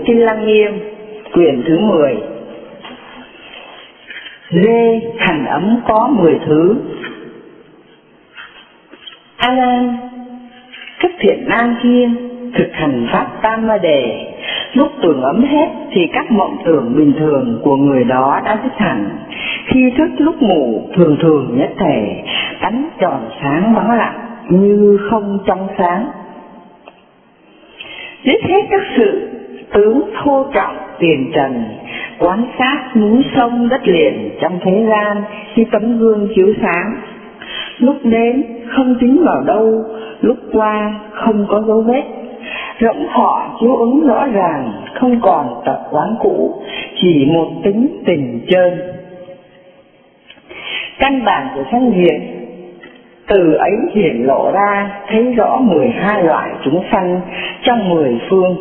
Kinh Lăng Nghiêm, quyển thứ 10. Lê hành ấm có 10 thứ. A Nan, các thiện nam kia thực hành pháp Tam Ma Đề, lúc tưởng ấm hết thì các mộng tưởng bình thường của người đó đã dứt hẳn. Khi thức lúc ngủ thường thường nhất thể, tánh tròn sáng vắng lặng như không trong sáng. Giết hết các sự tướng thô trọng tiền trần, quan sát núi sông đất liền trong thế gian như tấm gương chiếu sáng. Lúc đến không tính vào đâu, lúc qua không có dấu vết. Rỗng thọ chiếu ứng rõ ràng, không còn tập quán cũ, chỉ một tính tình trơn. Căn bản của sanh diệt từ ấy hiển lộ ra, thấy rõ 12 loại chúng sanh trong 10 phương.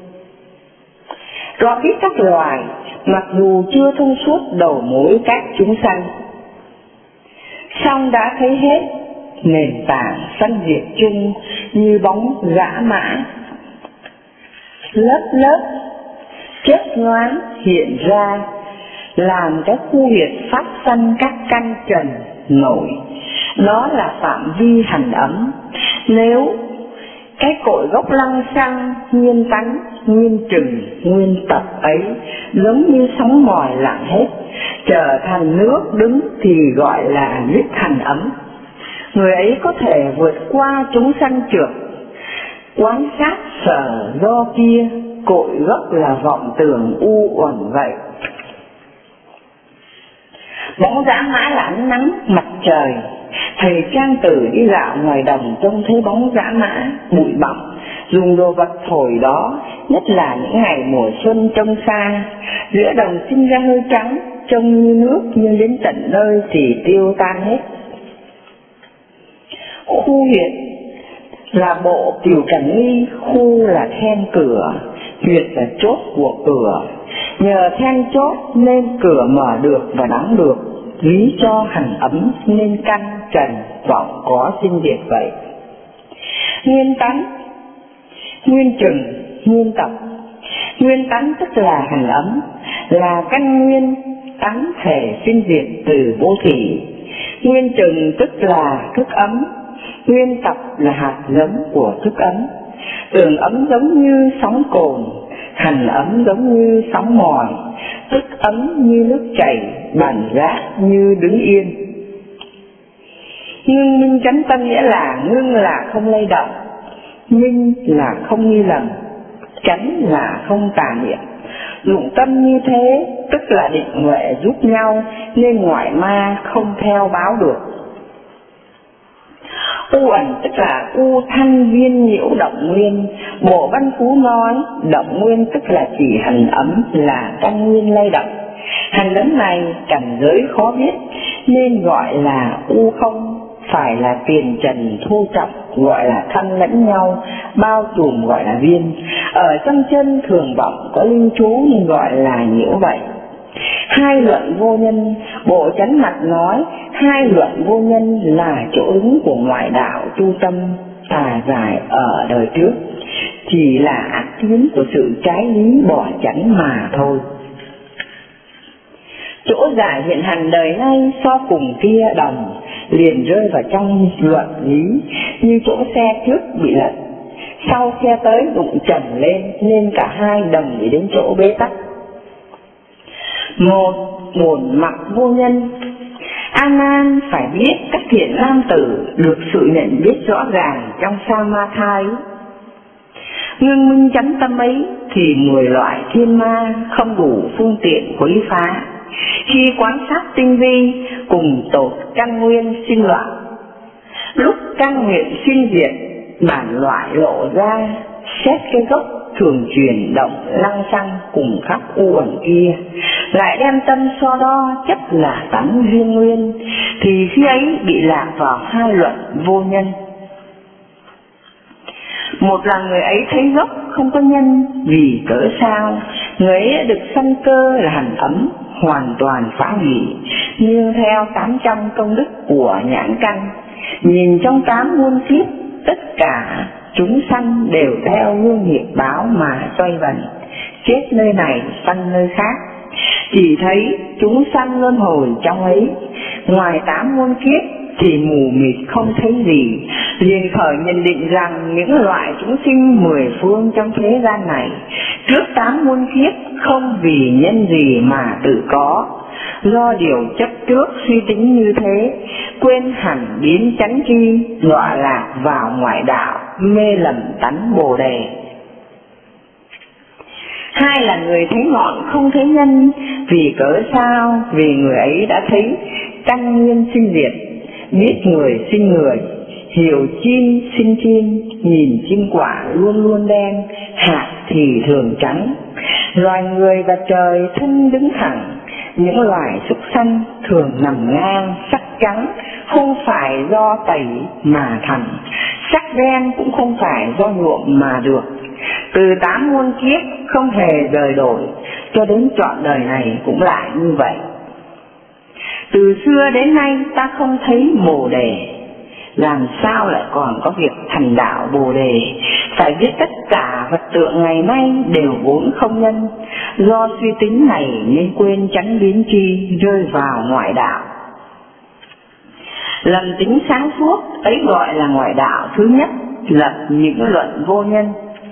Rõ biết các loài, mặc dù chưa thông suốt đầu mối các chúng sanh, song đã thấy hết nền tảng sanh diệt chung như bóng dã mã. Lớp lớp chớp nhoáng hiện ra, làm cái khu huyệt phát sanh các căn trần nổi. Đó là phạm vi hành ấm. Nếu cái cội gốc lăng xăng, nguyên tánh, nguyên trừng, nguyên tập ấy giống như sóng mòi lặng hết, trở thành nước đứng thì gọi là dứt hành ấm. Người ấy có thể vượt qua chúng sanh trượt, quan sát sở do kia, cội gốc là vọng tưởng u uẩn vậy. Bóng dã mã là ánh nắng mặt trời. Thầy Trang Tử đi dạo ngoài đồng trông thấy bóng dã mã bụi bặm, dùng đồ vật thổi đó, nhất là những ngày mùa xuân trông xa. Giữa đồng sinh ra hơi trắng, trông như nước, nhưng đến tận nơi thì tiêu tan hết. Khu huyệt là bộ cửu trần nghi, khu là then cửa, huyệt là chốt của cửa. Nhờ then chốt nên cửa mở được và đóng được, lý cho hành ấm nên căn trần vọng có sinh diệt vậy. Nguyên tánh, nguyên trừng, nguyên tập. Nguyên tánh tức là hành ấm, là căn nguyên tánh thể sinh diệt từ vô thủy. Nguyên trừng tức là thức ấm, nguyên tập là hạt giống của thức ấm. Tưởng ấm giống như sóng cồn, hành ấm giống như sóng mòi, tức ấm như nước chảy, bản giác như đứng yên. Ngưng minh chánh tâm nghĩa là ngưng là không lay động, minh là không nghi lầm, chánh là không tà niệm. Dụng tâm như thế tức là định huệ giúp nhau, nên ngoại ma không theo báo được. U ẩn tức là u thanh viên nhiễu động nguyên. Bộ Văn Phú nói động nguyên tức là chỉ hành ấm là căn nguyên lay động. Hành ấm này cảnh giới khó biết nên gọi là u không, phải là tiền trần thô trọng gọi là thân lẫn nhau, bao trùm gọi là viên. Ở trong chân thường vọng có lưu trú nên gọi là nhiễu vậy. Hai luận vô nhân, Bộ Chánh Mặt nói hai luận vô nhân là chỗ ứng của ngoại đạo tu tâm tà giải ở đời trước, chỉ là ác tiến của sự trái lý bỏ chánh mà thôi. Chỗ giải hiện hành đời nay so cùng kia đồng, liền rơi vào trong luận lý, như chỗ xe trước bị lật, sau xe tới đụng trầm lên, nên cả hai đồng đi đến chỗ bế tắc. Một, bổn mặc vô nhân. A Nan phải biết các thiện nam tử được sự nhận biết rõ ràng trong Samatha ấy. Ngưng minh chánh tâm ấy thì 10 loại thiên ma không đủ phương tiện quấy phá. Khi quan sát tinh vi cùng tột căn nguyên sinh loạn, lúc căn nguyện sinh diệt bản loại lộ ra, xét cái gốc thường chuyển động lăng xăng cùng khắp u ẩn kia, lại đem tâm so đo chấp là tánh duyên nguyên, thì khi ấy bị lạc vào hai luận vô nhân. Một là người ấy thấy gốc không có nhân, vì cỡ sao người ấy được sanh cơ là hành ấm hoàn toàn phá hủy, nương theo 800 công đức của nhãn căn. Nhìn trong 8 muôn kiếp, tất cả chúng sanh đều theo hương nghiệp báo mà xoay vần, chết nơi này sanh nơi khác. Chỉ thấy chúng sanh luân hồi trong ấy, ngoài 8 muôn kiếp thì mù mịt không thấy gì, liền khởi nhận định rằng những loại chúng sinh 10 phương trong thế gian này trước 8 muôn kiếp không vì nhân gì mà tự có. Do điều chấp trước suy tính như thế, quên hẳn biến chánh tri, đọa lạc vào ngoại đạo, mê lầm tánh Bồ Đề. Hai là người thấy ngọn không thấy nhân. Vì cớ sao? Vì người ấy đã thấy căn nguyên sinh diệt, biết người sinh người, hiểu chim sinh chim, nhìn chim quả luôn luôn đen, hạt thì thường trắng. Loài người và trời thân đứng thẳng, những loài súc sanh thường nằm ngang, sắc trắng không phải do tẩy mà thành, sắc đen cũng không phải do nhuộm mà được. Từ 8 muôn kiếp không hề đời đổi, cho đến trọn đời này cũng lại như vậy. Từ xưa đến nay ta không thấy Bồ Đề, làm sao lại còn có việc thành đạo Bồ Đề? Phải biết tất cả vật tượng ngày nay đều vốn không nhân, do suy tính này nên quên chánh biến tri, rơi vào ngoại đạo. Lầm tính sáng suốt ấy gọi là ngoại đạo thứ nhất, lập những luận vô nhân.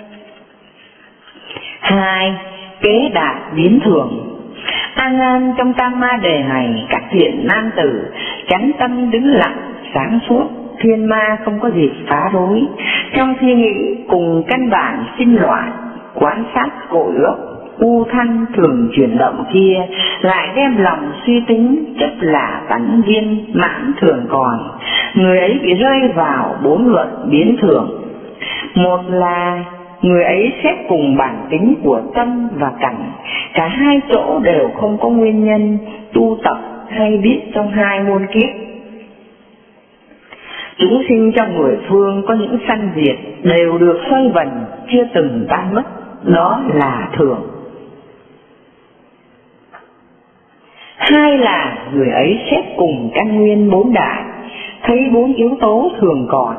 2. Kế đạt biến thường. A Nan, trong Tam Ma Đề này, các thiện nam tử chánh tâm đứng lặng sáng suốt, thiên ma không có dịp phá rối. Trong suy nghĩ cùng căn bản sinh loại, quán sát cội gốc u thanh thường chuyển động kia, lại đem lòng suy tính chất là tánh viên mãn thường còn. Người ấy bị rơi vào 4 luận biến thường. Một là người ấy xét cùng bản tính của tâm và cảnh, cả hai chỗ đều không có nguyên nhân tu tập hay biết trong 2 muôn kiếp. Chúng sinh trong 10 phương có những sanh diệt đều được xoay vần, chưa từng tan mất, đó là thường. 2 là người ấy xét cùng căn nguyên 4 đại, thấy 4 yếu tố thường còn.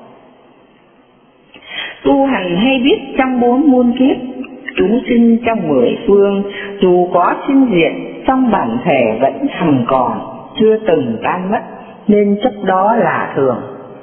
Tu hành hay biết trong 4 muôn kiếp, chúng sinh trong 10 phương dù có sinh diệt, trong bản thể vẫn hằng còn, chưa từng tan mất, nên chấp đó là thường.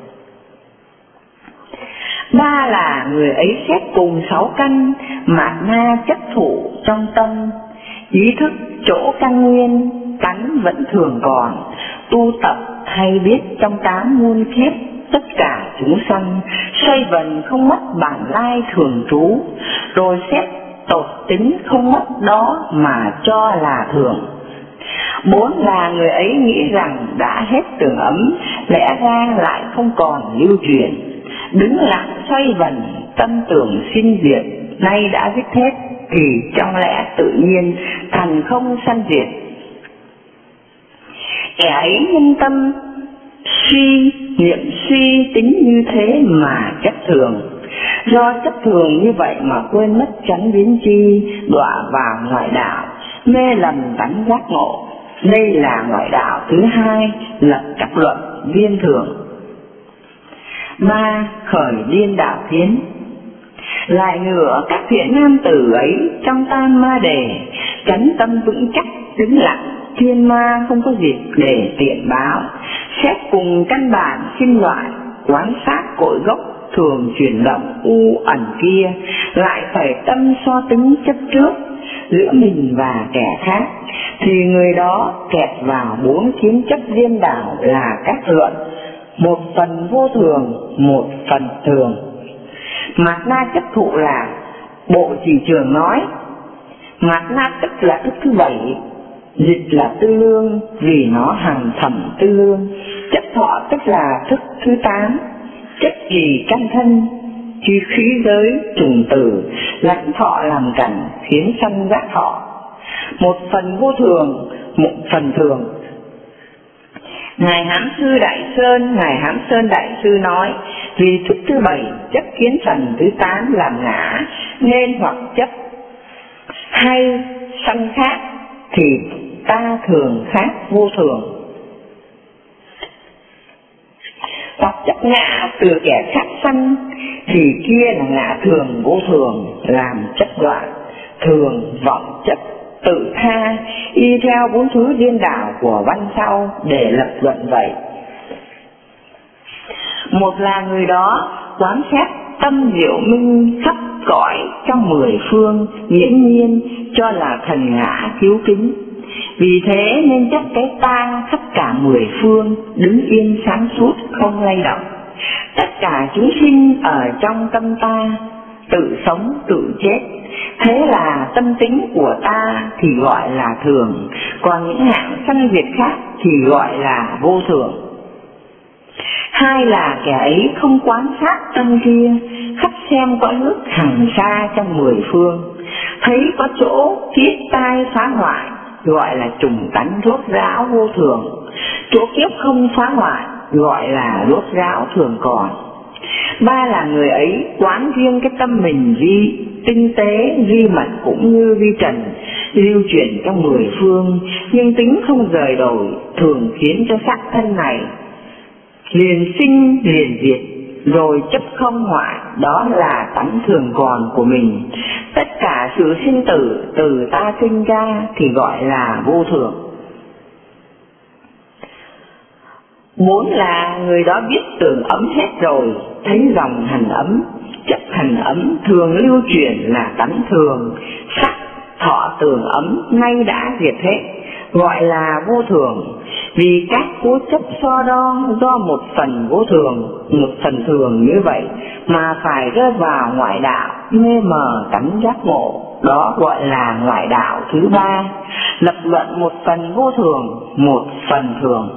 3 là người ấy xét cùng 6 căn, mạt na chấp thủ trong tâm, ý thức chỗ căn nguyên, tánh vẫn thường còn, tu tập hay biết trong 8 muôn kiếp, tất cả chúng sanh xoay vần không mất bản lai thường trú, rồi xét tột tính không mất đó mà cho là thường. 4 là người ấy nghĩ rằng đã hết tưởng ấm, lẽ ra lại không còn lưu truyền, đứng lặng xoay vần, tâm tưởng sinh diệt, nay đã dứt hết thì trong lẽ tự nhiên thành không sanh diệt. Kẻ ấy nhân tâm suy tính như thế mà chấp thường, do chấp thường như vậy mà quên mất chánh biến tri, đọa vào ngoại đạo, mê lầm tánh giác ngộ. Đây là ngoại đạo thứ 2, lập các luận viên thường. 3. Khởi điên đạo tiến. Lại nữa, các thiện nam tử ấy trong Tam Ma Đề chánh tâm vững chắc đứng lặng, thiên ma không có dịp để tiện báo, xét cùng căn bản sinh loại, quán sát cội gốc thường chuyển động u ẩn kia, lại phải tâm so tính chấp trước giữa mình và kẻ khác, thì người đó kẹt vào 4 kiến chấp điên đảo là các luận, một phần vô thường, một phần thường. Mạt na chấp thụ là Bộ Chỉ Trường nói, mạt na tức là thức thứ 7, dịch là tư lương, vì nó hằng thẩm tư lương. Chấp thọ tức là thức thứ 8, chất trì căn thân, chi khí giới trùng tử, lạnh thọ làm cảnh, khiến sanh giác thọ. Một phần vô thường, một phần thường. Ngài Hám Sư Đại Sư nói, vì thức thứ 7 chấp kiến phần thứ 8 làm ngã, nên hoặc chấp hay sanh khác thì ta thường khác vô thường, hoặc chấp ngã từ kẻ khác sanh thì kia là ngã thường vô thường, làm chấp đoạn. thường, vọng chấp, tự tha, y theo 4 thứ điên đảo của văn sau để lập luận vậy. Một là người đó quán xét tâm diệu minh khắp cõi trong 10 phương, nghiễm nhiên cho là thần ngã cứu kính. Vì thế nên chấp cái ta khắp cả 10 phương, đứng yên sáng suốt không lay động. Tất cả chúng sinh ở trong tâm ta, tự sống tự chết. Thế là tâm tính của ta thì gọi là thường, còn những hạng sanh diệt khác thì gọi là vô thường. Hai là kẻ ấy không quán sát tâm kia, khắp xem cõi nước hằng xa trong 10 phương, thấy có chỗ kiết tai phá hoại, gọi là trùng tánh rốt ráo vô thường. Chỗ kiếp không phá hoại, gọi là rốt ráo thường còn. Ba là người ấy quán riêng cái tâm mình vi tinh tế, vi mật cũng như vi trần, lưu chuyển trong 10 phương, nhưng tính không rời đổi, thường khiến cho xác thân này liền sinh liền diệt, rồi chấp không hoại, đó là tánh thường còn của mình. Tất cả sự sinh tử từ ta sinh ra thì gọi là vô thường. 4 là người đó biết tường ấm hết rồi, thấy dòng hành ấm, chấp hành ấm thường lưu chuyển là tánh thường, sắc thọ tường ấm nay đã diệt hết, gọi là vô thường. Vì các cố chấp so đo do một phần vô thường, một phần thường như vậy mà phải rơi vào ngoại đạo mê mờ tánh giác ngộ, đó gọi là ngoại đạo thứ 3, lập luận một phần vô thường, một phần thường.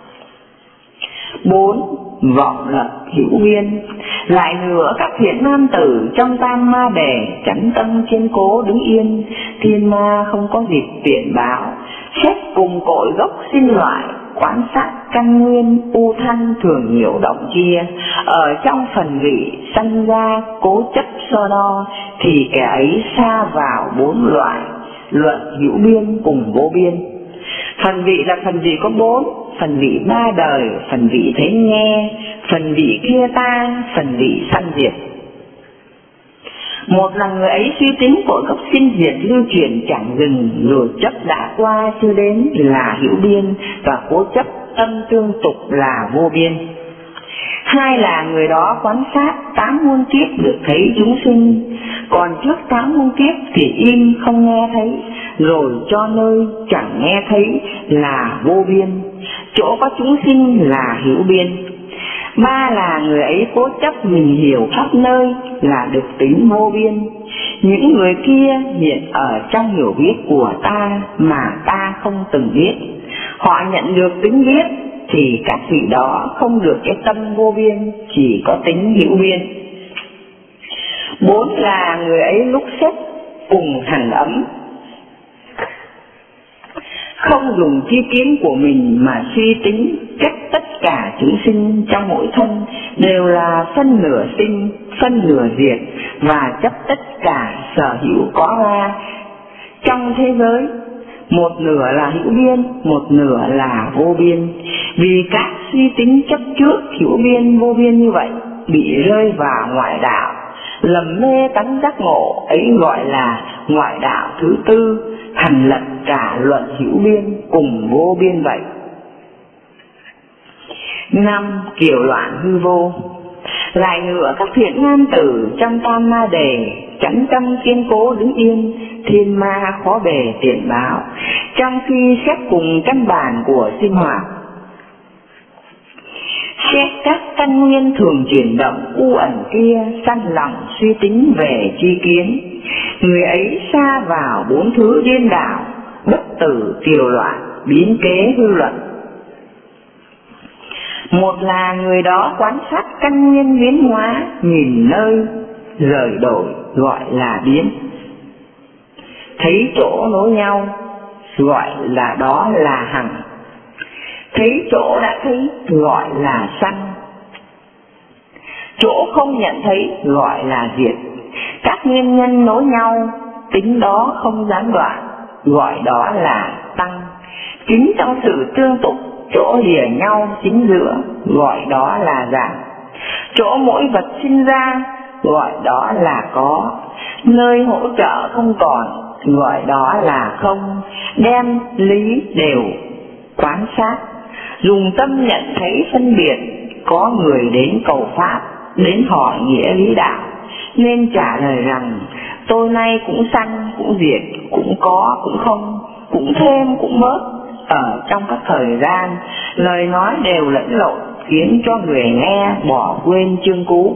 4. Vọng lập hữu biên. Lại nữa các thiện nam tử trong tam ma đề chánh tâm kiên cố đứng yên, thiên ma không có dịp tiện báo, xét cùng cội gốc sinh loại, quan sát căn nguyên u thanh thường nhiễu động chia. Ở trong phần vị sanh ra cố chấp so đo, thì kẻ ấy xa vào 4 loại, luận hữu biên cùng vô biên. Phần vị là phần vị có 4, phần vị 3 đời, phần vị thấy nghe, phần vị kia ta, phần vị sanh diệt. Một là người ấy suy tính của gốc sinh diệt lưu chuyển chẳng dừng, rồi chấp đã qua chưa đến là hữu biên, và cố chấp tâm tương tục là vô biên. 2 là người đó quan sát 8 muôn kiếp được thấy chúng sinh, còn trước 8 muôn kiếp thì im không nghe thấy, rồi cho nơi chẳng nghe thấy là vô biên, chỗ có chúng sinh là hữu biên. 3 là người ấy cố chấp mình hiểu khắp nơi là được tính vô biên. Những người kia hiện ở trong hiểu biết của ta mà ta không từng biết, họ nhận được tính biết thì các vị đó không được cái tâm vô biên, chỉ có tính hữu biên. 4 là người ấy lúc xếp cùng hành ấm, không dùng chi kiến của mình mà suy tính cách tất cả chúng sinh trong mỗi thân đều là phân nửa sinh, phân nửa diệt, và chấp tất cả sở hữu có ra trong thế giới, một nửa là hữu biên, một nửa là vô biên. Vì các suy tính chấp trước hữu biên vô biên như vậy bị rơi vào ngoại đạo, lầm mê tánh giác ngộ, ấy gọi là ngoại đạo thứ 4, thành lập cả luận hữu biên cùng vô biên vậy. 5. Kiểu loạn hư vô. Lại nữa các thiện nam tử trong tam ma đề chánh tâm kiên cố đứng yên, thiên ma khó bề tiện báo, trong khi xét cùng căn bản của sinh hoạt, xét các căn nguyên thường chuyển động u ẩn kia, săn lòng suy tính về chi kiến, người ấy xa vào 4 thứ điên đảo, bất tử kiều loạn, biến kế hư luận. 1 là người đó quan sát căn nguyên biến hóa, nhìn nơi rời đổi, gọi là biến. Thấy chỗ nối nhau, gọi là đó là hằng. Thấy chỗ đã thấy, gọi là sanh. Chỗ không nhận thấy, gọi là diệt. Các nguyên nhân nối nhau, tính đó không gián đoạn, gọi đó là tăng. Chính trong sự tương tục, chỗ lìa nhau chính giữa, gọi đó là giảm. Chỗ mỗi vật sinh ra, gọi đó là có. nơi hỗ trợ không còn, gọi đó là không. Đem lý đều quán sát, dùng tâm nhận thấy phân biệt. Có người đến cầu pháp, đến hỏi nghĩa lý đạo, nên trả lời rằng tôi nay cũng sanh cũng diệt, cũng có cũng không, cũng thêm cũng bớt. Ở trong các thời gian, lời nói đều lẫn lộn, khiến cho người nghe bỏ quên chương cú.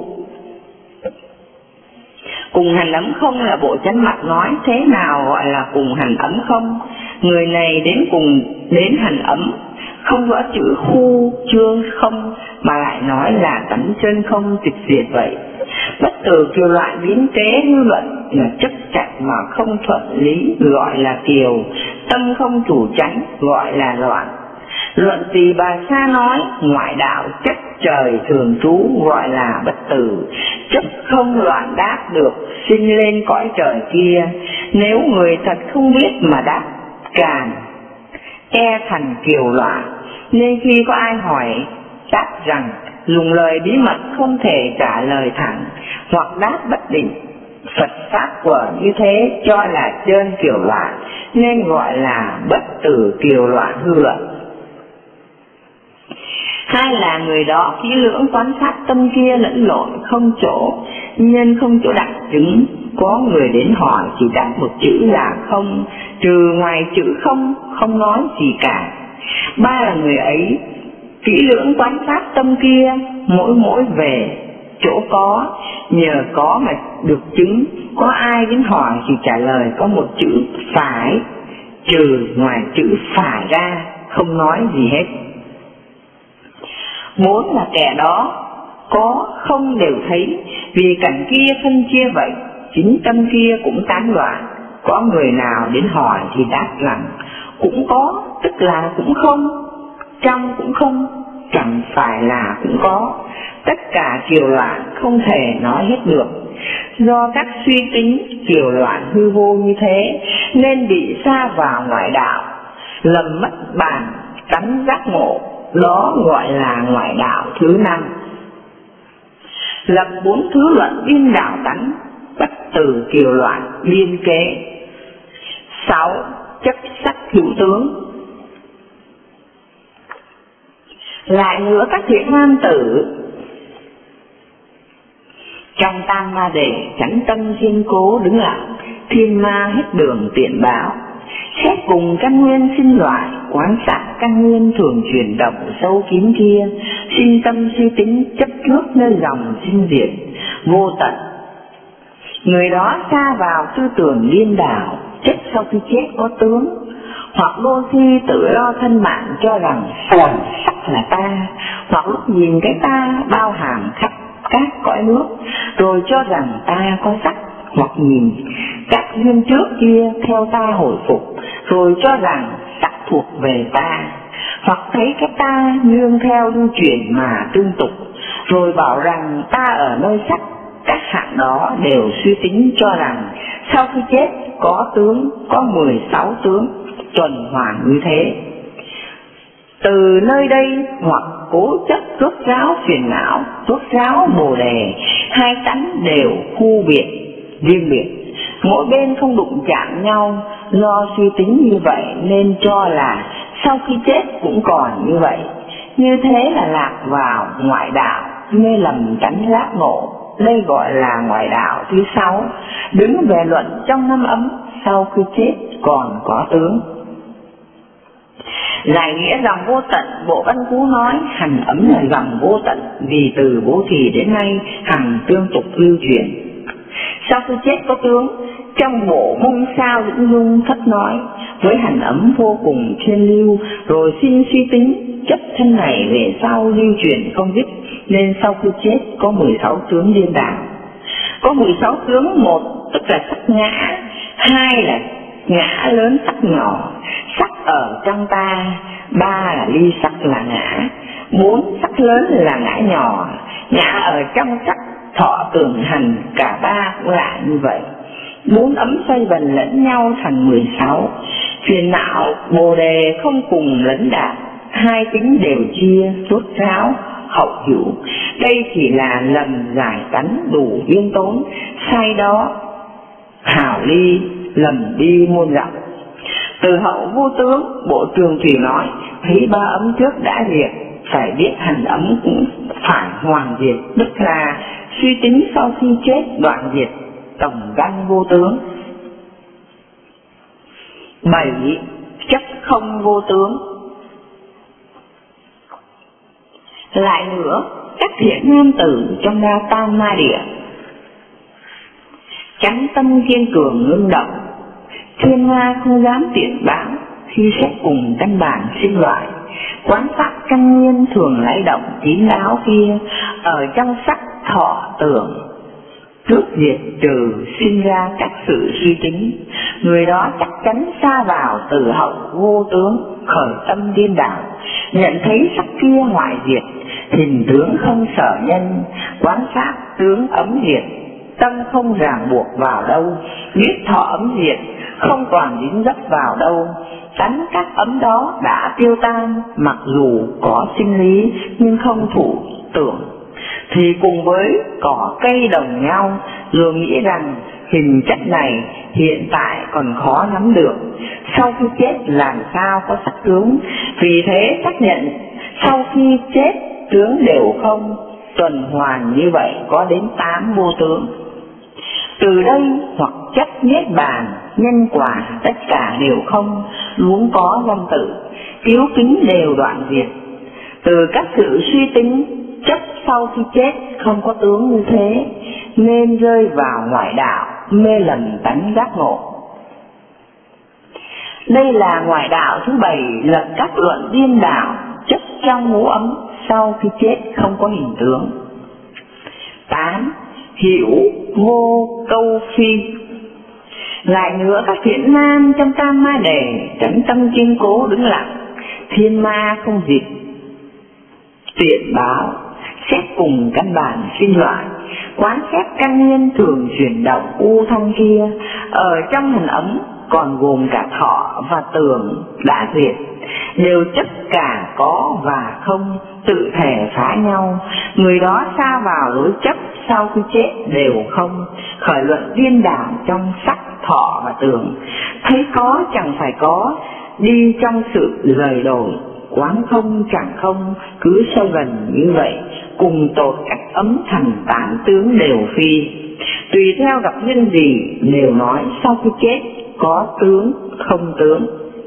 Cùng hành ấm không là bộ chánh mặt nói. Thế nào gọi là cùng hành ấm không? Người này đến cùng đến hành ấm, không rõ chữ khu chương không, mà lại nói là tánh chân không tịch diệt vậy. Bất từ kiều loại biến tế hư luận, là chấp chặt mà không thuận lý, gọi là kiều. Tâm không chủ chánh, gọi là loạn. Luận gì bà Sa nói, ngoại đạo chấp trời thường trú, gọi là bất tử. Chấp không loạn đáp được, sinh lên cõi trời kia. Nếu người thật không biết mà đáp càng e thành kiều loạn. Nên khi có ai hỏi đáp rằng dùng lời bí mật không thể trả lời thẳng, hoặc đáp bất định, Phật pháp của như thế cho là trơn kiều loạn, nên gọi là bất tử kiều loạn hư luận. Hai là người đó kỹ lưỡng quan sát tâm kia lẫn lộn không chỗ, nhân không chỗ đặt chứng. Có người đến hỏi chỉ đáp một chữ là không, trừ ngoài chữ không, không nói gì cả. Ba là người ấy kỹ lưỡng quan sát tâm kia, mỗi về chỗ có, nhờ có mà được chứng. Có ai đến hỏi thì trả lời có một chữ phải, trừ ngoài chữ phải ra, không nói gì hết. Bốn là kẻ đó có không đều thấy, vì cảnh kia phân chia vậy, chính tâm kia cũng tán loạn. Có người nào đến hỏi thì đáp rằng cũng có, tức là cũng không, trong cũng không, chẳng phải là cũng có. Tất cả kiều loạn không thể nói hết được. Do các suy tính kiều loạn hư vô như thế, nên bị sa vào ngoại đạo, lầm mất bản tánh giác ngộ. Đó gọi là ngoại đạo thứ 5. Lập 4 thứ luận biên đạo tánh, bất từ kiều loạn biên kế. 6. Chấp sắc hữu tướng. Lại nữa các thiện nam tử trong tam ma đề chánh tâm thiên cố đứng lặng, thiên ma hết đường tiện báo. Xét cùng căn nguyên sinh loại, quán sát căn nguyên thường chuyển động sâu kín kia, sinh tâm suy tính chấp trước nơi dòng sinh diệt vô tận. Người đó sa vào tư tưởng điên đảo, chết sau khi chết có tướng, hoặc đôi khi tự lo thân mạng cho rằng sắc là ta, hoặc lúc nhìn cái ta bao hàm khắp các cõi nước, rồi cho rằng ta có sắc, hoặc nhìn các duyên trước kia theo ta hồi phục, rồi cho rằng sắc thuộc về ta, hoặc thấy cái ta nương theo lưu chuyển mà tương tục, rồi bảo rằng ta ở nơi sắc. Các hạng đó đều suy tính cho rằng sau khi chết có tướng, có 16 tướng, tuần hoàn như thế. Từ nơi đây hoặc cố chấp rốt ráo phiền não, rốt ráo bồ đề, hai tánh đều khu biệt, riêng biệt, mỗi bên không đụng chạm nhau. Do suy tính như vậy nên cho là sau khi chết cũng còn như vậy. Như thế là lạc vào ngoại đạo, mê lầm tánh giác ngộ. Đây gọi là ngoại đạo thứ 6, đứng về luận trong năm ấm sau khi chết còn có tướng. Giải nghĩa dòng vô tận, bộ Văn Cú nói hành ấm là dòng vô tận, vì từ bố thí đến nay hằng tương tục lưu truyền. Sau khi chết có tướng, trong bộ Mông Sao Vĩnh Dung thất nói với hành ấm vô cùng thiên lưu, rồi xin suy tính chấp thân này về sau lưu truyền không dứt, nên sau khi chết có 16 tướng điên đảo. Có 16 tướng, 1 tức là sắc ngã, 2 là ngã lớn sắc nhỏ, sắc ở trong ta, 3 là ly sắc là ngã, 4 sắc lớn là ngã nhỏ, ngã ở trong sắc thọ tưởng hành, cả 3 cũng là như vậy. 4 ấm xoay vần lẫn nhau thành 16. Phiền não bồ đề không cùng lẫn đạn, hai tính đều chia, rốt ráo hậu hữu. Đây chỉ là lầm giải tánh đủ biên tốn, sai đó ly, lầm đi muôn dặm. Từ hậu vô tướng, Bộ Trường Thủy nói, thấy 3 ấm trước đã diệt, phải biết hành ấm cũng phải hoàn diệt, tức là suy tính sau khi chết đoạn diệt tổng căn vô tướng. 7. Chấp không vô tướng. Lại nữa, các thiện nam tử trong đa tam ma địa chánh tâm kiên cường ngưng động, thiên ma không dám tiện báo khi xét cùng căn bản sinh loại, quán sát căn nguyên thường lay động tín đáo kia ở trong sắc thọ tưởng, trước diệt trừ sinh ra các sự suy tính, người đó chắc chắn xa vào từ hậu vô tướng, khởi tâm điên đảo, nhận thấy sắc kia hoại diệt, hình tướng không sở nhân, quán sát tướng ấm diệt, tâm không ràng buộc vào đâu, biết thọ ấm diệt, không còn dính dấp vào đâu, tánh các ấm đó đã tiêu tan, mặc dù có sinh lý nhưng không thủ tưởng, thì cùng với cỏ cây đồng nhau, rồi nghĩ rằng hình chất này hiện tại còn khó nắm được, sau khi chết làm sao có sắc tướng, vì thế xác nhận sau khi chết tướng đều không, tuần hoàn như vậy có đến 8 vô tướng. Từ đây hoặc chấp niết bàn, nhân quả tất cả đều không, luống có danh tự, cứu kính đều đoạn diệt. Từ các sự suy tính chấp sau khi chết không có tướng như thế, nên rơi vào ngoại đạo, mê lầm tánh giác ngộ. Đây là ngoại đạo thứ 7, lập các luận điên đảo, chấp trong ngũ ấm sau khi chết không có hình tướng. 8. Hiểu vô câu phi. Lại nữa, các thiện nam trong tam ma đề chánh tâm kiên cố đứng lặng, thiên ma không dịp tiện báo, xét cùng căn bản sinh loại, quán xét căn nguyên thường chuyển động u thanh kia, ở trong hình ấm còn gồm cả thọ và tưởng đã diệt, đều chấp cả có và không, tự thể phá nhau, người đó xa vào lối chấp sau khi chết đều không, khởi luận điên đảo trong sắc thọ và tưởng, thấy có chẳng phải có, đi trong sự rời đổi, quán không chẳng không, cứ sâu gần như vậy, cùng tột các ấm thành 8 tướng đều phi, tùy theo gặp nhân gì đều nói sau khi chết có tướng không tướng.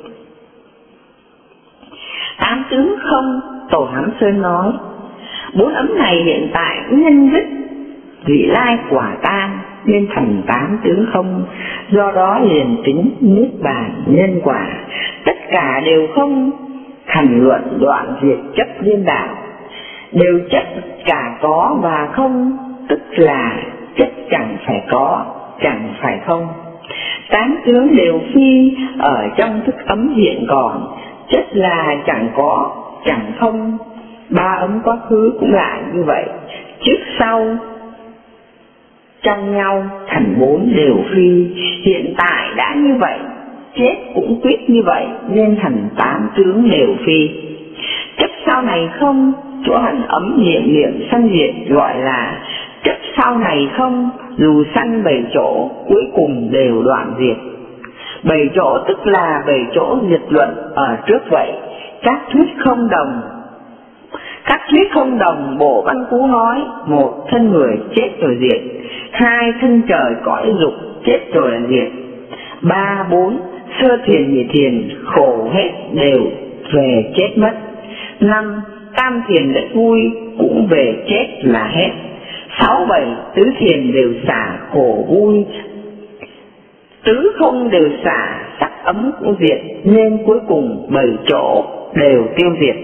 8 tướng không, Tổ Hám Sơn nói, 4 ấm này hiện tại nhân dứt vị lai quả tan nên thành 8 tướng không, do đó liền tính niết bàn nhân quả tất cả đều không, thành luận đoạn diệt chấp điên đảo, đều chấp cả có và không, tức là chấp chẳng phải có, chẳng phải không. 8 tướng đều phi, ở trong thức ấm hiện còn, chất là chẳng có, chẳng không. 3 ấm quá khứ cũng lại như vậy, trước sau trong nhau thành 4 đều phi, hiện tại đã như vậy, chết cũng quyết như vậy, nên thành 8 tướng đều phi. Chấp sau này không, chỗ hành ấm niệm niệm sanh diệt gọi là chấp sau này không, dù sanh 7 chỗ cuối cùng đều đoạn diệt. 7 chỗ tức là 7 chỗ diệt luận ở trước vậy, các thuyết không đồng. Các thuyết không đồng, Bộ Văn Cú nói, 1 thân người chết rồi diệt, 2 thân trời cõi dục chết rồi là diệt, 3, 4 sơ thiền nhị thiền khổ hết đều về chết mất, 5 tam thiền đất vui cũng về chết là hết, 6, 7 tứ thiền đều xả khổ vui, tứ không đều xả sắc ấm cũng diệt, nên cuối cùng 7 chỗ đều tiêu diệt.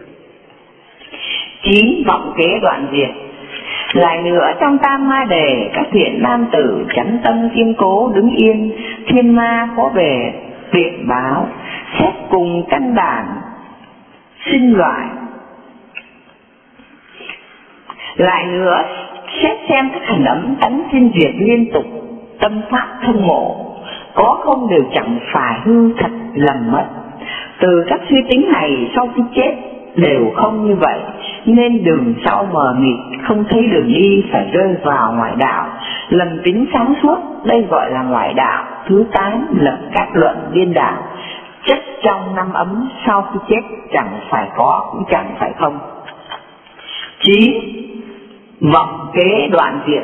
9. Vọng kế đoạn diệt. Lại nữa, trong tam ma đề, các thiện nam tử chánh tâm kiên cố đứng yên, thiên ma có về tiện báo, xét cùng căn bản sinh loại. Lại nữa, xét xem các hành ấm tánh sinh diệt liên tục, tâm pháp thông ngộ, có không đều chẳng phải hư thật lầm mất. Từ các suy tính này sau khi chết đều không như vậy, nên đường sau mờ mịt, không thấy đường đi, phải rơi vào ngoại đạo, lầm tính sáng suốt, đây gọi là ngoại đạo. Thứ 8, lập các luận điên đảo. Chất trong 5 ấm sau khi chết chẳng phải có cũng chẳng phải không. 9, vọng kế đoạn diệt.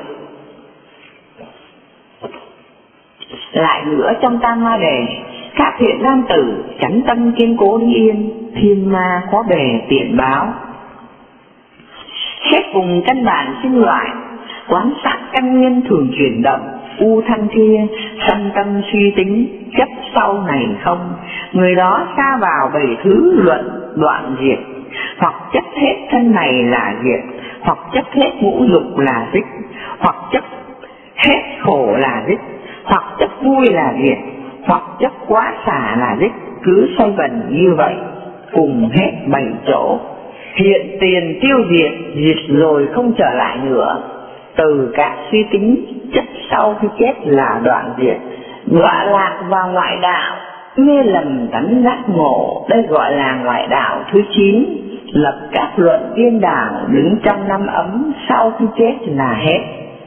Lại nữa trong Tam Ma Đề, các thiện nam tử chánh tâm kiên cố đứng yên, thiên ma có bề tiện báo. Xét cùng căn bản sinh loại, quán sát căn nhân thường chuyển động, u thanh kia, sanh tâm suy tính, chấp sau này không. Người đó xa vào 7 thứ luận đoạn diệt, hoặc chấp hết thân này là diệt, hoặc chấp hết ngũ dục là dích, hoặc chấp hết khổ là dích, hoặc chấp vui là diệt, hoặc chấp quá xả là dích. Cứ xoay vần như vậy, cùng hết 7 chỗ. Hiện tiền tiêu diệt, diệt rồi không trở lại nữa. Từ các suy tính chấp sau khi chết là đoạn diệt, đọa lạc vào ngoại đạo, mê lầm tánh giác ngộ, đây gọi là ngoại đạo thứ 9. Lập các luận điên đảo, đứng trong 5 ấm sau khi chết là hết.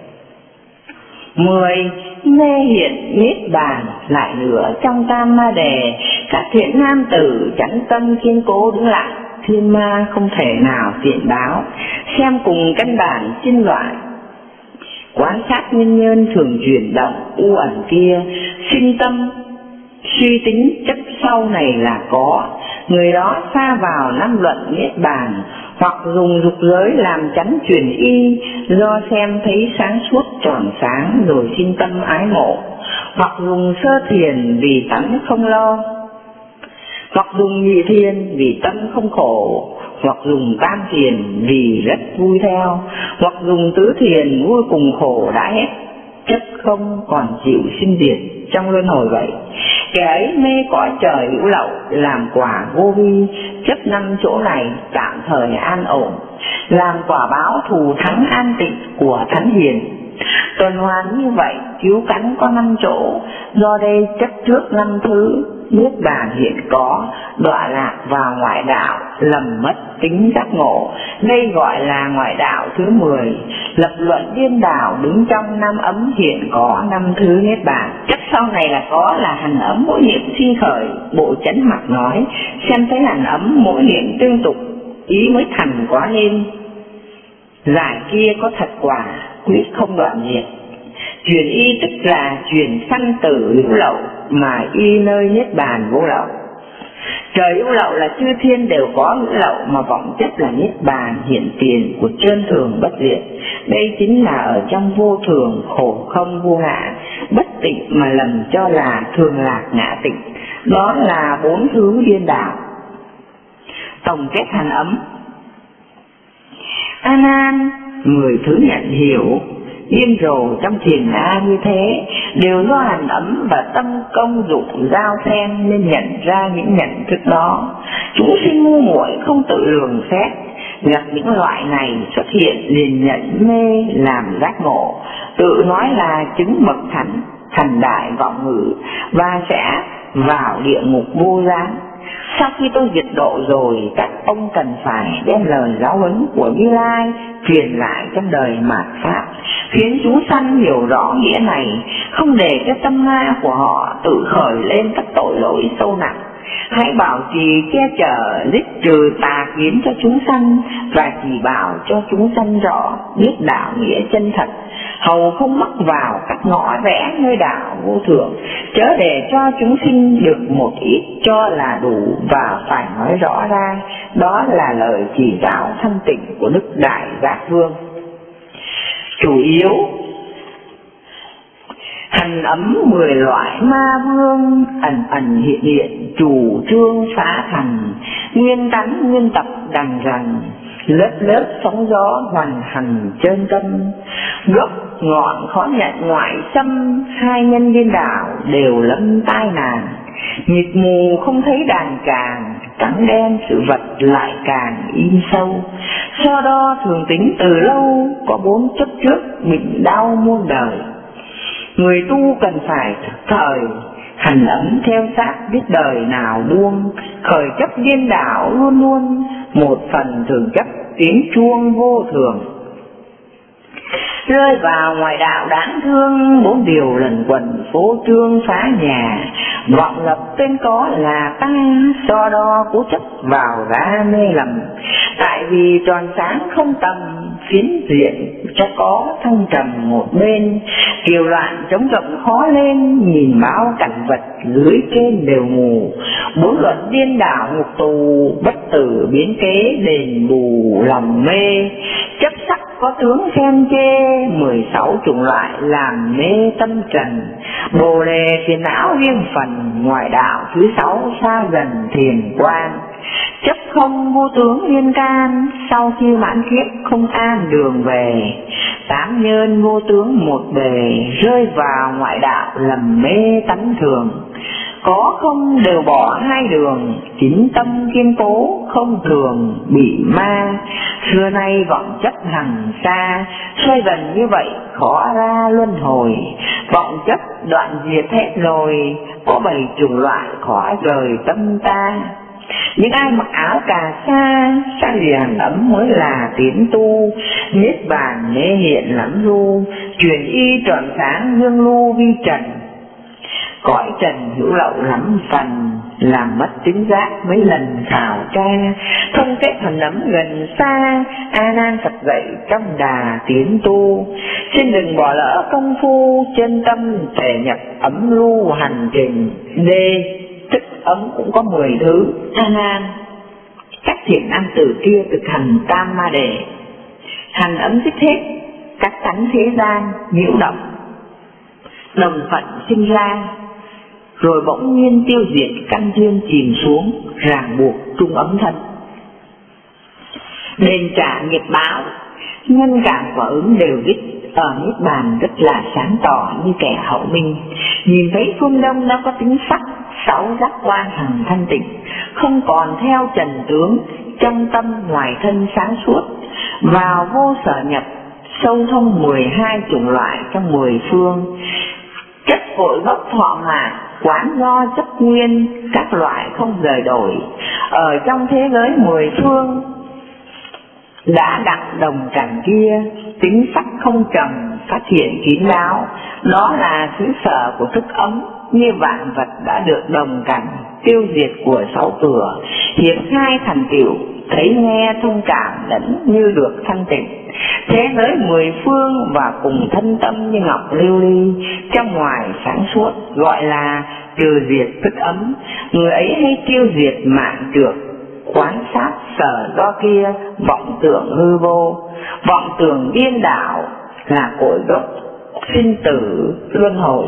10, mê hiện niết bàn. Lại nữa trong Tam Ma Đề, các thiện nam tử chánh tâm kiên cố đứng lại, thiên ma không thể nào tiện báo. Xem cùng căn bản sinh loại, quán sát nguyên nhân thường chuyển động u ẩn kia, sinh tâm suy tính chấp sau này là có. Người đó xa vào 5 luận niết bàn, hoặc dùng dục giới làm chánh truyền y, do xem thấy sáng suốt tròn sáng rồi sinh tâm ái mộ, hoặc dùng sơ thiền vì tánh không lo, hoặc dùng nhị thiền vì tâm không khổ, hoặc dùng tam thiền vì rất vui theo, hoặc dùng tứ thiền vui cùng khổ đã hết, chấp không còn chịu sinh diệt trong luân hồi vậy. Kẻ ấy mê cõi trời hữu lậu, làm quả vô vi, chấp 5 chỗ này tạm thời an ổn, làm quả báo thù thắng an tịnh của thánh hiền. Tuần hoàn như vậy, cứu cánh có 5 chỗ, do đây chấp trước 5 thứ, niết bàn hiện có, đọa lạc vào ngoại đạo, lầm mất tính giác ngộ, đây gọi là ngoại đạo thứ 10. Lập luận điên đảo, đứng trong 5 ấm hiện có 5 thứ niết bàn. Chấp sau này là có, là hành ấm mỗi niệm sinh khởi. Bộ chánh mặc nói, xem thấy hành ấm mỗi niệm tương tục, ý mới thành quá nên. Giải kia có thật quả, quyết không đoạn diệt. Truyền y tức là truyền sanh tử hữu lậu, mà y nơi niết bàn vô lậu. Trời hữu lậu là chư thiên đều có hữu lậu, mà vọng chấp là niết bàn hiện tiền của chân thường bất diệt. Đây chính là ở trong vô thường, khổ không vô ngã, bất tịnh mà lầm cho là thường lạc ngã tịnh. Đó là 4 thứ điên đảo. Tổng kết hành ấm. A Nan, 10 thứ nhận hiểu điên rồ trong thiền A như thế đều do hành ấm và tâm công dụng giao thêm nên nhận ra những nhận thức đó. Chúng sinh ngu muội không tự lường xét, gặp những loại này xuất hiện liền nhận mê làm giác ngộ, tự nói là chứng bậc thánh, thành đại vọng ngữ và sẽ vào địa ngục vô gián. Sau khi tôi diệt độ rồi, các ông cần phải đem lời giáo huấn của Như Lai truyền lại trong đời mạt Pháp, khiến chúng sanh hiểu rõ nghĩa này, không để cho tâm ma của họ tự khởi lên các tội lỗi sâu nặng. Hãy bảo trì che chở dứt trừ tà kiến cho chúng sanh, và chỉ bảo cho chúng sanh rõ biết đạo nghĩa chân thật, hầu không mắc vào các ngõ rẽ nơi đạo vô thượng, chớ để cho chúng sinh được một ít cho là đủ, và phải nói rõ ra. Đó là lời chỉ giáo thanh tịnh của Đức Đại Giác Vương. Chủ yếu hành ấm 10 loại ma vương ẩn ẩn hiện hiện, chủ trương phá thành, nguyên tánh nguyên tập đằng rằng, lớp lớp sóng gió hoàn hành chân tâm, gốc ngọn khó nhận ngoại xâm, hai nhân điên đảo đều lâm tai nạn, mịt mù không thấy đàn càng, trắng đen sự vật lại càng in sâu. So đo thường tính từ lâu, có 4 chấp trước bệnh đau muôn đời. Người tu cần phải thực thời hành ấm theo sát, biết đời nào buông, khởi chấp điên đảo luôn luôn, một phần thường chấp tiếng chuông vô thường. Rơi vào ngoại đạo đáng thương, 4 điều lần quần phố trương phá nhà. Vọng lập tên có là ta, so đo cố chấp vào ra mê lầm. Tại vì tròn sáng không tầm, phiến diện cho có thăng trầm một bên. Kiều loạn trống rộng khó lên, nhìn bao cảnh vật lưới trên đều mù. 4 luận điên đảo ngục tù, bất tử biến kế đền bù lòng mê. Chấp sắc có tướng khen chê, 16 chủng loại làm mê tâm trần. Bồ đề phiền não riêng phần, ngoại đạo thứ 6 xa dần thiền quan. Chấp không vô tướng liên can, sau khi mãn kiếp không an đường về. 8 nhân vô tướng một bề, rơi vào ngoại đạo lầm mê tánh thường. Có không đều bỏ 2 đường, 9 tâm kiên cố không thường bị ma. Xưa nay vọng chấp hằng xa, xoay vần như vậy khó ra luân hồi. Vọng chấp đoạn diệt hết rồi, có 7 chủng loại khó rời tâm ta. Những ai mặc áo cà sa, sang liền ấm mới là tiến tu. Niết bàn mê hiện lắm ru, truyền y trọn sáng hương lưu vi trần. Cõi trần hữu lậu lắm phần, làm mất tính giác mấy lần khảo tra. Không kết thần nấm gần xa, A Nan Phật dạy trong đà tiến tu. Xin đừng bỏ lỡ công phu, chân tâm thể nhập ấm lưu hành trình. D. Thức ấm cũng có 10 thứ. A Nan, các thiện nam tử kia thực hành tam ma đề. Hành ấm dứt hết các tánh thế gian nhiễu động, đồng phận sinh ra, rồi bỗng nhiên tiêu diệt căn duyên chìm xuống, ràng buộc trung ấm thân. Đền trả nghiệp báo, nhân cảm quả ứng đều biết. Ở Niết Bàn rất là sáng tỏ như kẻ hậu minh. Nhìn thấy phương đông nó có tính sắc, 6 giác quan hằng thanh tịnh, không còn theo trần tướng, trong tâm ngoài thân sáng suốt. Vào vô sở nhập, sâu thông 12 chủng loại trong 10 phương. Chất cội gốc thọ mạng, quán do chấp nguyên, các loại không rời đổi. Ở trong thế giới 10 phương đã đặng đồng cảnh kia, tính sắc không trầm, phát hiện kín đáo. Đó là xứ sở của thức ấm, như vạn vật đã được đồng cảnh, tiêu diệt của 6 cửa. Hiệp 2 thành tựu, thấy nghe thông cảm lẫn như được thanh tịnh. Thế giới 10 phương và cùng thân tâm như ngọc lưu ly, trong ngoài sáng suốt, gọi là trừ diệt thức ấm. Người ấy hay tiêu diệt mạng trược, quán sát sở do kia, vọng tưởng hư vô. Vọng tưởng điên đảo là cội gốc sinh tử luân hồi.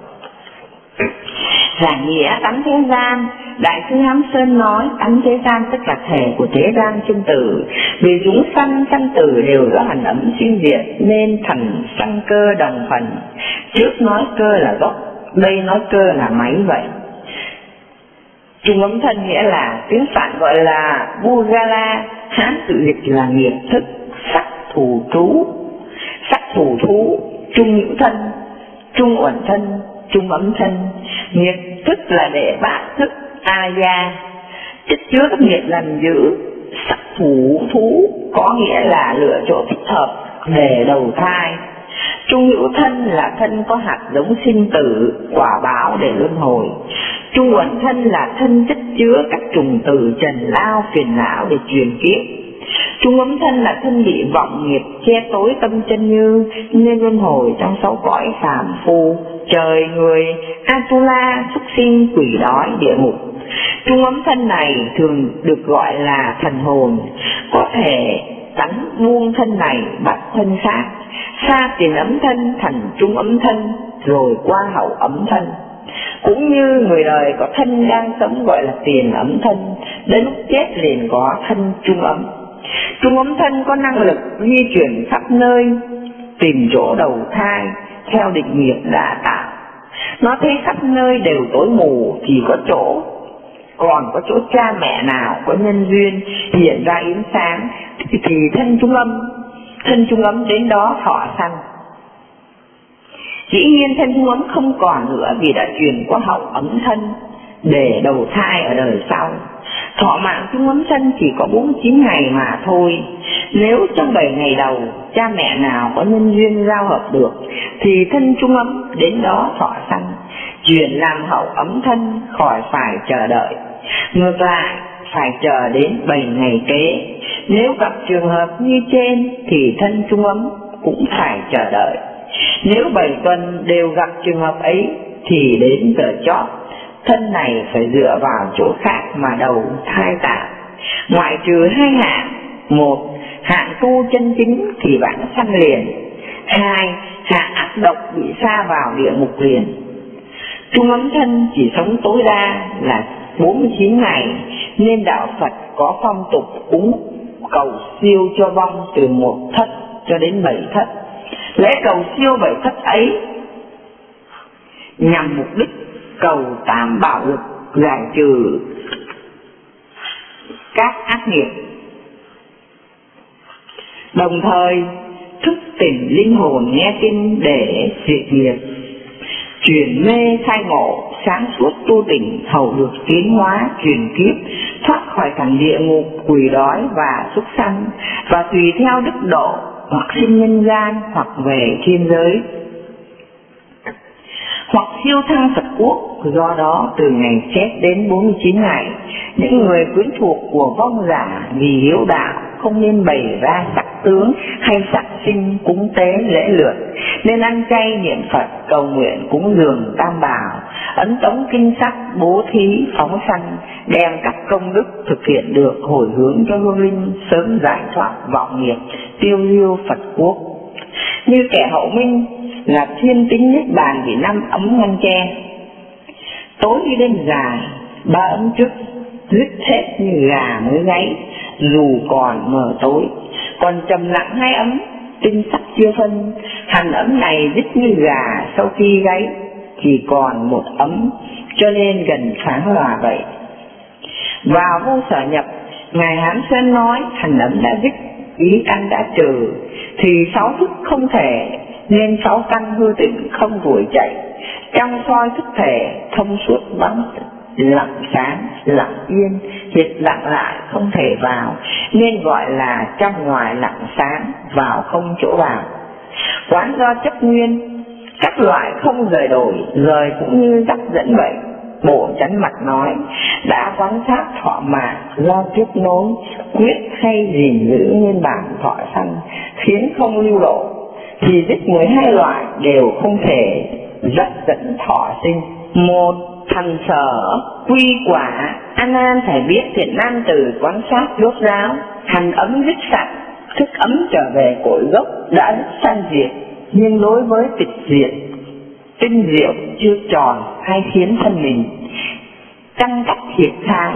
Giảng nghĩa tánh thế gian, Đại sư Hám Sơn nói tánh thế gian tức là thể của thế gian sinh tử. Vì chúng sanh tử đều do hành ấm sinh diệt, nên thành sanh cơ đồng phần. Trước nói cơ là gốc, đây nói cơ là máy vậy. Trung ấm thân nghĩa là tiếng Phạn gọi là Bugala, Hán tự dịch là nghiệp thức, sắc thủ trú. Sắc thủ thú, trung hữu thân, trung uẩn thân, trung ấm thân. Nghiệp thức là để bát thức A-gia, chất chứa các nghiệp lành dữ. Sắc thủ thú có nghĩa là lựa chỗ thích hợp để đầu thai. Trung hữu thân là thân có hạt giống sinh tử, quả báo để luân hồi. Trung uẩn thân là thân chất chứa các trùng tử trần lao phiền não để truyền kiếp. Trung ấm thân là thân bị vọng nghiệp che tối tâm chân như, nên luân hồi trong 6 cõi phàm phu, trời người, Atula, súc sinh, quỷ đói, địa ngục. Trung ấm thân này thường được gọi là thần hồn, có thể tánh buông thân này bắt thân khác, xa tiền ấm thân thành trung ấm thân, rồi qua hậu ấm thân. Cũng như người đời có thân đang sống gọi là tiền ấm thân, đến lúc chết liền có thân trung ấm. Trung ấm thân có năng lực di chuyển khắp nơi, tìm chỗ đầu thai theo định nghiệp đã tạo. Nó thấy khắp nơi đều tối mù thì có chỗ, còn có chỗ cha mẹ nào có nhân duyên hiện ra ánh sáng thì thân trung ấm đến đó thọ sanh. Dĩ nhiên thân trung ấm không còn nữa vì đã truyền qua hậu ấm thân để đầu thai ở đời sau. Thọ mạng chung ấm thân chỉ có 49 ngày mà thôi. Nếu trong 7 ngày đầu cha mẹ nào có nhân duyên giao hợp được thì thân chung ấm đến đó thọ sanh, chuyển làm hậu ấm thân, khỏi phải chờ đợi. Ngược lại phải chờ đến 7 ngày kế. Nếu gặp trường hợp như trên thì thân chung ấm cũng phải chờ đợi. Nếu 7 tuần đều gặp trường hợp ấy thì đến giờ chót thân này phải dựa vào chỗ khác mà đầu thai tạm. Ngoại trừ 2 hạng: 1. Hạng tu chân chính thì vãng sanh liền. 2. Hạng ác độc bị sa vào địa ngục liền. Chung ấm thân chỉ sống tối đa là 49 ngày, nên đạo Phật có phong tục cúng cầu siêu cho vong từ 1 thất cho đến 7 thất. Lễ cầu siêu 7 thất ấy nhằm mục đích cầu tam bảo lực giải trừ các ác nghiệp, đồng thời thức tỉnh linh hồn nghe kinh để diệt nghiệp, chuyển mê khai ngộ, sáng suốt tu tỉnh, hầu được tiến hóa chuyển kiếp, thoát khỏi cảnh địa ngục, quỷ đói và súc sanh, và tùy theo đức độ hoặc sinh nhân gian hoặc về thiên giới, hoặc siêu thăng Phật quốc. Do đó từ ngày chết đến 49 ngày, những người quyến thuộc của vong giả vì hiếu đạo không nên bày ra sắc tướng hay sắc sinh cúng tế lễ lượt, nên ăn chay niệm Phật, cầu nguyện cúng dường tam bảo, ấn tống kinh sách, bố thí phóng sanh, đem các công đức thực hiện được hồi hướng cho hương linh sớm giải thoát vọng nghiệp, tiêu diêu Phật quốc. Như kẻ hậu minh là thiên tính niết bàn vì 5 ấm ngăn che. Tối đi đêm dài 3 ấm trước giết hết như gà mới gáy, dù còn mờ tối. Còn trầm lặng 2 ấm tinh sắc chưa phân, hành ấm này giết như gà sau khi gáy chỉ còn 1 ấm, cho nên gần phá hòa vậy. Vào vô sở nhập, ngài Hán Sơn nói hành ấm đã dứt, ý căn đã trừ, thì 6 thức không thể, nên 6 căn hư tịnh không đuổi chạy. Trong soi thức thể thông suốt vắng lặng sáng, lặng yên, hiện lặng lại không thể vào, nên gọi là trong ngoài lặng sáng, vào không chỗ vào. Quán do chấp nguyên, các loại không rời đổi, rời cũng như dắt dẫn vậy. Bộ Chánh Mặt nói, đã quán sát thọ mạng do tiếp nối, quyết hay gìn giữ nguyên bản thọ sanh, khiến không lưu lộ, thì dứt 12 loại đều không thể dắt dẫn thọ sinh. 1. Thần sở quy quả, An An phải biết thiện nam tử quán sát rốt ráo, hành ấm dứt sạch, thức ấm trở về cội gốc đã sanh diệt, nhưng đối với tịch diệt tinh diệu chưa tròn hay khiến thân mình căn cách thiệt thai.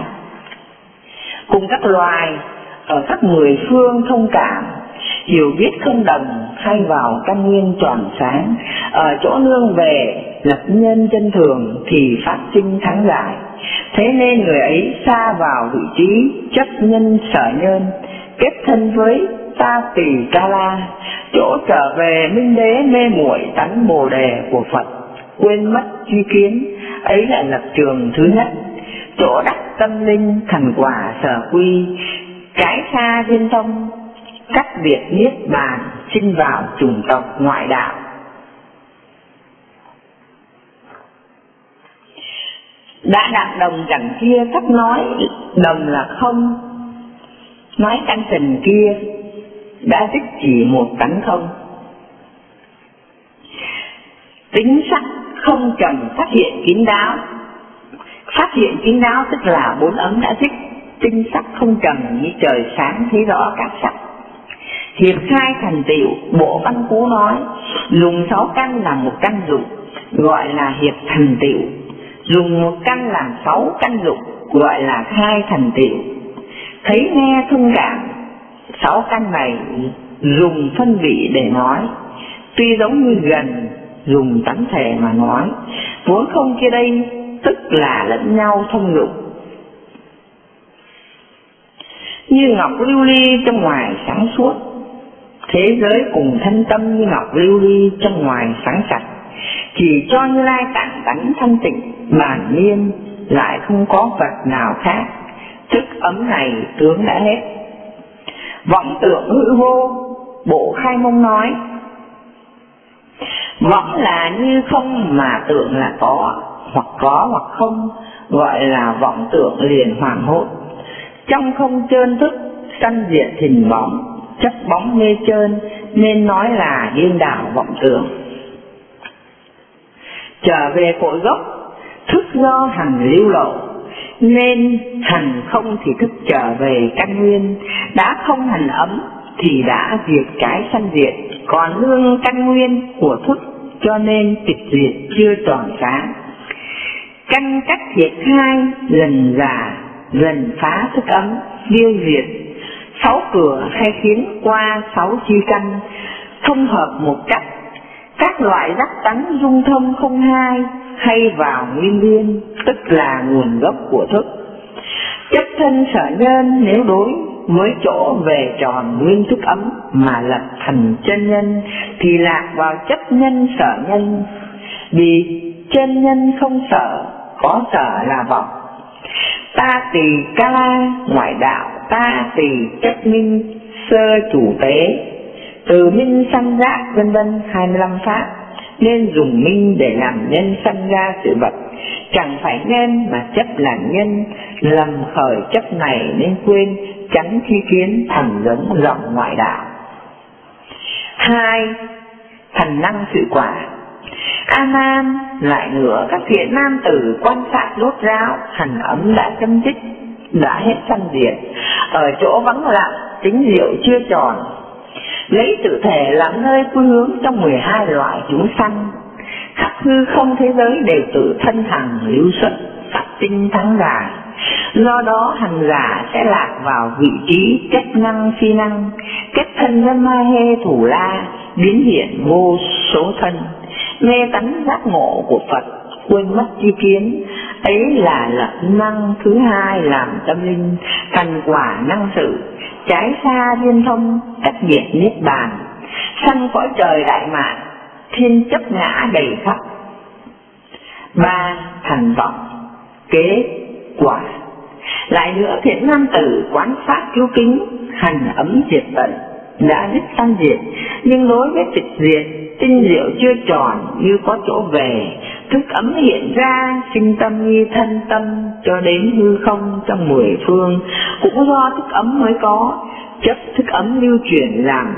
Cùng các loài ở các 10 phương thông cảm, hiểu biết không đồng, hay vào căn nguyên tròn sáng, ở chỗ nương về lập nhân chân thường thì phát sinh thắng giải. Thế nên người ấy xa vào vị trí chấp nhân sở nhân, kết thân với ta tỳ ca la, chỗ trở về minh đế mê muội tánh bồ đề của Phật, quên mất tri kiến. Ấy là lập trường thứ nhất, chỗ đắc tâm linh thành quả sở quy, cái xa viên thông, cách biệt niết bàn, sinh vào chủng tộc ngoại đạo. Đã đạt đồng cảnh kia cách nói đồng là không, nói căn tình kia đã dứt chỉ một tánh không. Tính sắc không trần phát hiện kín đáo, phát hiện kín đáo tức là 4 ấm đã dứt. Tinh sắc không trần như trời sáng thấy rõ các sắc. Hiệp khai thành tựu, Bộ Văn Cú nói, dùng 6 căn làm 1 căn dụng, gọi là hiệp thành tựu. Dùng 1 căn làm 6 căn dụng, gọi là khai thành tựu. Thấy nghe thông cảm, 6 căn này dùng phân vị để nói, tuy giống như gần, dùng tánh thể mà nói, vốn không kia đây, tức là lẫn nhau thông dụng. Như ngọc lưu ly trong ngoài sáng suốt, thế giới cùng thân tâm như ngọc lưu ly trong ngoài sáng sạch, chỉ cho Như Lai tạng tánh thanh tịnh bản nhiên, lại không có vật nào khác. thức ấm này tướng đã hết. Vọng tưởng hư vô, Bộ Khai Mông nói, vọng là như không mà tưởng là có hoặc không, gọi là vọng tưởng liền hoảng hốt. Trong không trơn thức, sanh diệt hình bóng, chấp bóng mê trơn, nên nói là điên đảo vọng tưởng. Trở về cội gốc, thức do hành lưu lộ, nên hành không thì thức trở về căn nguyên. Đã không hành ấm thì đã diệt cái sanh diệt, còn nương căn nguyên của thức, cho nên tịch diệt chưa tròn sáng. Căn cách diệt hai, lần già lần phá thức ấm, tiêu diệt 6 cửa hay khiến qua 6 chi căn, thông hợp một cách. Các loại giác tánh dung thông không hai, hay vào nguyên nguyên, tức là nguồn gốc của thức. Chấp thân sở nhân nếu đối với chỗ về tròn nguyên thức ấm mà lập thành chân nhân, thì lạc vào chấp nhân sở nhân. Vì chân nhân không sở, có sở là vọng. Ta tỳ ca la ngoại đạo, ta tỳ chấp minh sơ chủ tế, từ minh sanh giác vân vân 25 pháp, nên dùng minh để làm nhân sanh ra sự vật. Chẳng phải nhân mà chấp là nhân, lầm khởi chấp này nên quên, tránh tri kiến thành giống rộng ngoại đạo. 2. Thành năng sự quả. A Nan, lại nữa các thiện nam tử quan sát đốt ráo, hành ấm đã chấm dứt, đã hết sanh diệt. Ở chỗ vắng lặng, tính diệu chưa tròn, lấy tự thể làm nơi quy hướng trong 12 loại chúng sanh. Khắp hư không thế giới đều tự thân hằng lưu xuất, phát tinh thắng dài. Do đó hành giả sẽ lạc vào vị trí kết năng phi năng, kết thân nhân ma hê thủ la, biến hiện vô số thân. Mê tánh giác ngộ của Phật, quên mất chi kiến, ấy là lập năng thứ hai làm tâm linh, thành quả năng sự, trái xa liên thông, cách diệt niết bàn, sanh cõi trời đại mạn, thiên chấp ngã đầy khắp. 3. Thành vọng kế quả. Lại nữa thiện nam tử quán sát cứu kính, hành ấm diệt tận, đã dứt sanh diệt, nhưng đối với tịch diệt tinh diệu chưa tròn, như có chỗ về, thức ấm hiện ra, sinh tâm như thân tâm, cho đến hư không trong 10 phương, cũng do thức ấm mới có. Chấp thức ấm lưu chuyển làm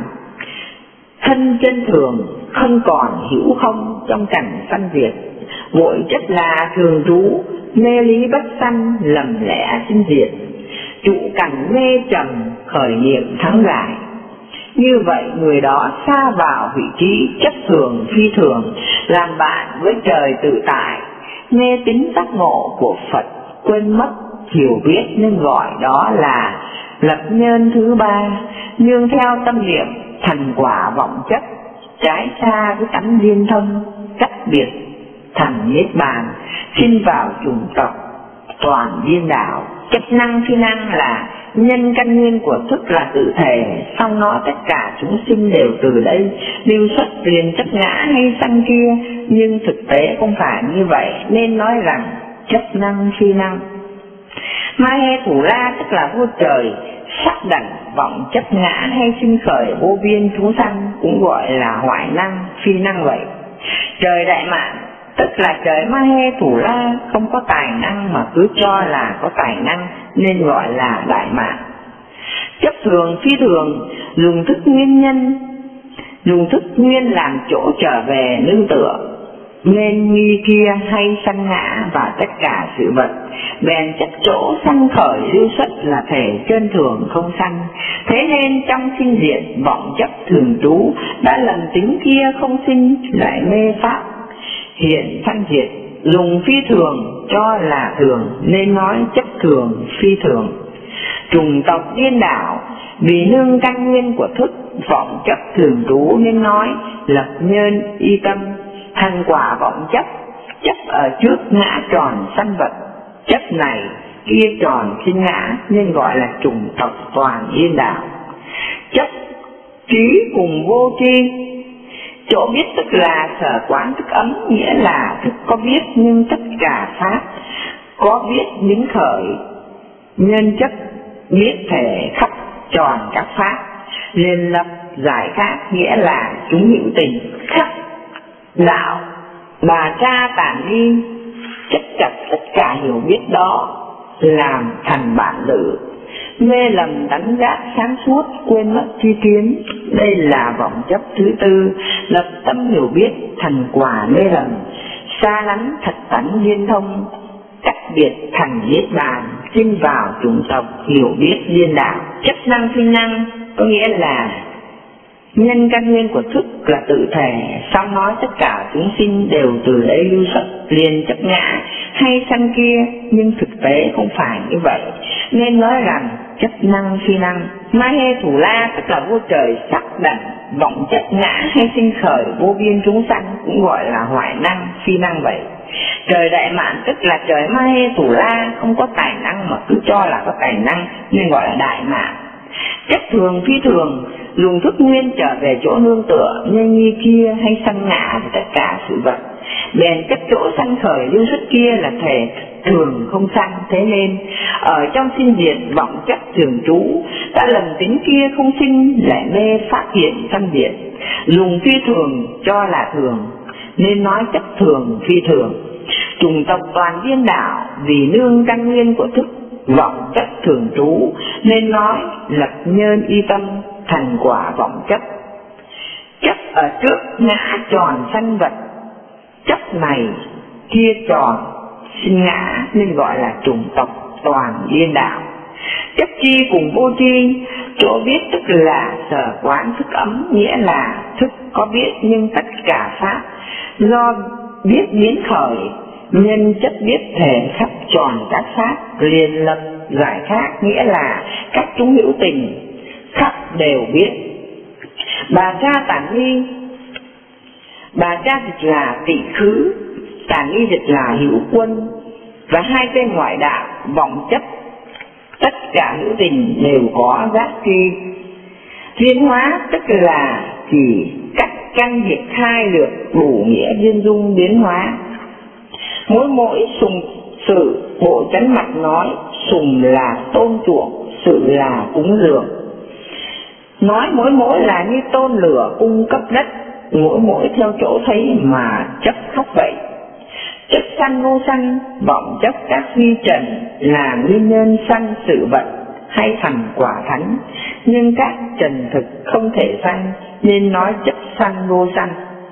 thân chân thường, không còn hữu không trong cảnh sanh diệt. Vội chấp là thường trú, mê lý bất sanh, lầm lẽ sinh diệt, trụ cảnh mê trầm, khởi niệm thắng giải. Như vậy người đó xa vào vị trí chấp thường phi thường, làm bạn với trời tự tại, mê tín giác ngộ của Phật, quên mất hiểu biết, nên gọi đó là lập nhân thứ 3, nương theo tâm niệm thành quả vọng chấp, trái xa với tánh liên thông, cách biệt thành niết bàn, sinh vào chủng tộc toàn điên đảo. Chấp năng phi năng là nhân căn nguyên của thức là tự thể, song nói tất cả chúng sinh đều từ đây lưu xuất liền chấp ngã hay sanh kia, nhưng thực tế không phải như vậy, nên nói rằng chấp năng phi năng. Ma he thủ la tức là vua trời, sắc đẳng vọng chấp ngã hay sinh khởi vô biên chúng sanh, cũng gọi là hoại năng phi năng vậy. Trời đại mạn tức là trời ma he thủ la, không có tài năng mà cứ cho là có tài năng, nên gọi là đại mạn. Chấp thường phi thường, dùng thức nguyên nhân, dùng thức nguyên làm chỗ trở về nương tựa, nên nghi kia hay sanh ngã và tất cả sự vật, bèn chấp chỗ sanh khởi lưu xuất là thể chân thường không sanh. Thế nên trong sinh diệt vọng chấp thường trú, đã lần tính kia không sinh, lại mê pháp hiện sanh diệt, dùng phi thường cho là thường, nên nói chấp thường phi thường. Trùng tộc điên đảo, vì nương căn nguyên của thức vọng chấp thường trú, nên nói lập nhân y tâm, thành quả vọng chấp. Chấp ở trước ngã tròn sanh vật, chấp này kia tròn sinh ngã, nên gọi là trùng tộc toàn điên đảo. Chấp trí cùng vô tri, chỗ biết tức là sở quán thức ấm, nghĩa là thức có biết nhưng tất cả pháp có biết biến khởi, nhân chất biết thể khắp tròn các pháp, liên lập giải khác nghĩa là chúng hữu tình khắp đạo. Bà cha tản ly chấp chặt tất cả hiểu biết đó, làm thành bản lự, mê lầm đánh giác sáng suốt, quên mất tri kiến. Đây là vọng chấp thứ tư, lập tâm hiểu biết thành quả mê lầm, xa lánh thật tánh liên thông, cách biệt thành niết bàn, chinh vào chủng tộc hiểu biết liên đạo. Chấp năng phi năng có nghĩa là nhân căn nguyên của thức là tự thể, xong nói tất cả chúng sinh đều từ đấy lưu xuất, liền chấp ngã hay sanh kia, nhưng thực tế không phải như vậy, nên nói rằng chấp năng phi năng. Ma hê thủ la tức là vô trời sắc đẳng, vọng chấp ngã hay sinh khởi vô biên chúng sanh, cũng gọi là hoại năng phi năng vậy. Trời đại mạn tức là trời ma hê thủ la, không có tài năng mà cứ cho là có tài năng nên gọi là đại mạn. Chấp thường phi thường, dùng thức nguyên trở về chỗ nương tựa như nghi kia hay sanh ngã của tất cả sự vật, bèn chấp chỗ sanh khởi lưu xuất kia là thể thường không sanh. Thế nên ở trong sinh diệt vọng chấp thường trú, đã lầm tính kia không sinh lại mê phát hiện sanh diệt, dùng phi thường cho là thường nên nói chấp thường phi thường. Chủng tộc toàn viên đạo vì nương căn nguyên của thức vọng chấp thường trú nên nói lập nhân y tâm thành quả vọng chấp. Chấp ở trước ngã tròn sanh vật, chấp này kia tròn sinh ngã nên gọi là chủng tộc toàn viên đạo. Chấp chi cùng vô chi, chỗ biết tức là sở quán thức ấm, nghĩa là thức có biết nhưng tất cả pháp do biết biến khởi, nhân chấp biết thể khắp tròn các pháp, liền lập giải khác nghĩa là các chúng hữu tình khắp đều biết. Bà cha tản ly, bà cha dịch là tỳ khứ, tản ly dịch là hữu quân, và hai tên ngoại đạo vọng chấp tất cả hữu tình đều có giác tri. Biến hóa tức là chỉ cách căn việc khai lược đủ nghĩa viên dung biến hóa. Mỗi sùng sự bộ chánh mặt nói, sùng là tôn chuộng, sự là cúng dường. Nói mỗi là như tôn lửa cung cấp đất, mỗi theo chỗ thấy mà chấp khắp vậy. Chấp sanh vô sanh, vọng chấp các vi trần là nguyên nhân sanh sự vật hay thành quả thánh, nhưng các trần thực không thể sanh nên nói chấp sanh vô sanh.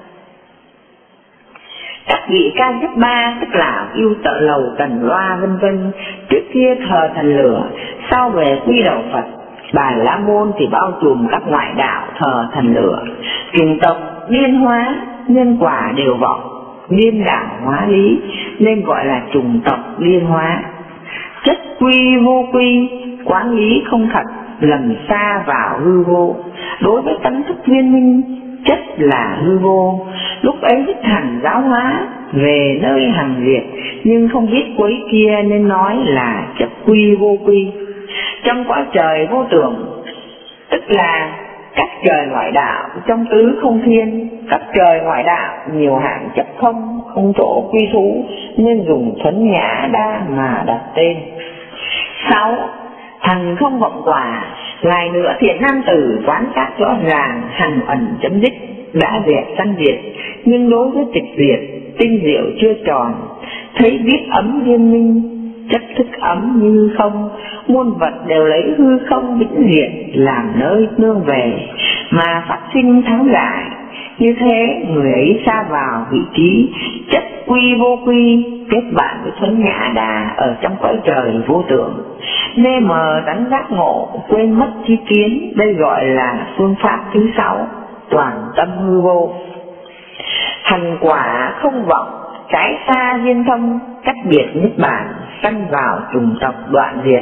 Các vị ca chấp ba tức là yêu tợ lầu tần loa vân vân, trước kia thờ thần lửa, sau về quy đầu Phật. Bà La Môn thì bao trùm các ngoại đạo thờ thần lửa. Chủng tộc liên hóa, nhân quả đều vọng, liên đạo hóa lý nên gọi là chủng tộc liên hóa. Chất quy vô quy, quán lý không thật, lầm xa vào hư vô. Đối với tánh thức viên minh, chất là hư vô, lúc ấy đích thành giáo hóa về nơi hằng diệt, nhưng không biết quấy kia nên nói là chất quy vô quy. Trong cõi trời vô tưởng tức là các trời ngoại đạo trong tứ không thiên, các trời ngoại đạo nhiều hạng chấp không chỗ quy thú nên dùng thuấn nhã đa mà đặt tên. 6. Thần không vọng quả, lại nữa thiện nam tử quán sát rõ ràng hằng ẩn chấm dứt, đã diệt sanh diệt, nhưng đối với tịch diệt tinh diệu chưa tròn, thấy biết ấm viên minh, chất thức ấm như không, muôn vật đều lấy hư không vĩnh diệt làm nơi nương về, mà phát sinh thắng giải. Như thế người ấy xa vào vị trí chất quy vô quy, kết bạn với thuấn nhã đa ở trong cõi trời vô tưởng, mê mờ tánh giác ngộ, quên mất chi kiến. Đây gọi là phương pháp thứ 6, toàn tâm hư vô. Thành quả không vọng, trái xa viên thông, cách biệt niết bàn, sanh vào chủng tộc đoạn diệt.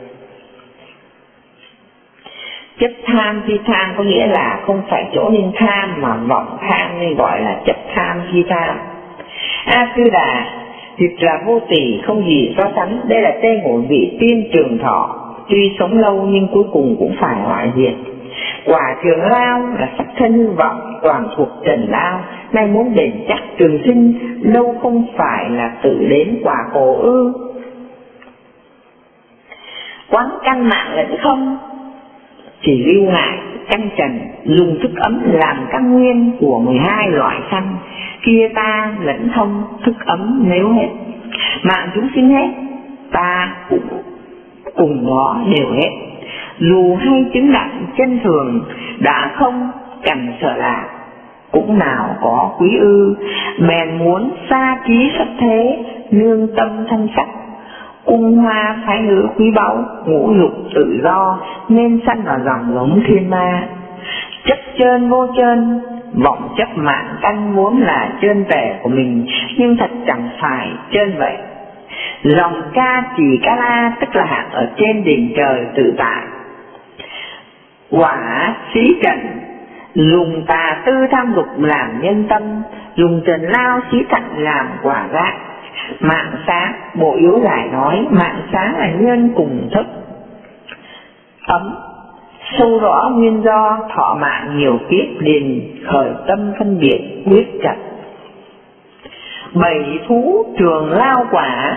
Chấp tham phi tham có nghĩa là không phải chỗ nên tham mà vọng tham nên gọi là chấp tham phi tham. A Tư Đà dịch là vô tỷ, không gì so sánh. Đây là tên của vị tiên trường thọ, tuy sống lâu nhưng cuối cùng cũng phải hoại diệt. Quả trường lao là sắc thân hư vọng, toàn thuộc trần lao, nay muốn bền chắc trường sinh, đâu không phải là tự đến quả khổ ư. quán căn mạng lẫn không, chỉ lưu ngại căn trần, dùng thức ấm làm căn nguyên của 12 loại căn. Kia ta lẫn thông, thức ấm nếu hết, mạng chúng sinh hết, ta cũng cùng nó đều hết. Dù hay chứng đặng chân thường, đã không cần sợ lạc, cũng nào có quý ư. Bèn muốn xa trí xuất thế, nương tâm thân sắc, cung hoa phái nữ quý báu, ngũ dục tự do, nên sanh vào dòng giống thiên ma. Chấp chơn vô chơn, vọng chấp mạng căn vốn là chơn tệ của mình, nhưng thật chẳng phải chơn vậy. Dòng ca chỉ ca la tức là hạng ở trên đỉnh trời tự tại. Quả xí trần, dùng tà tư tham dục làm nhân tâm, dùng trần lao xí thận làm quả giác. Mạng sáng, Bộ Yếu Giải nói mạng sáng là nhân cùng thức ấm, sâu rõ nguyên do thọ mạng nhiều kiếp liền khởi tâm phân biệt quyết chặt. 7 thú trường lao quả.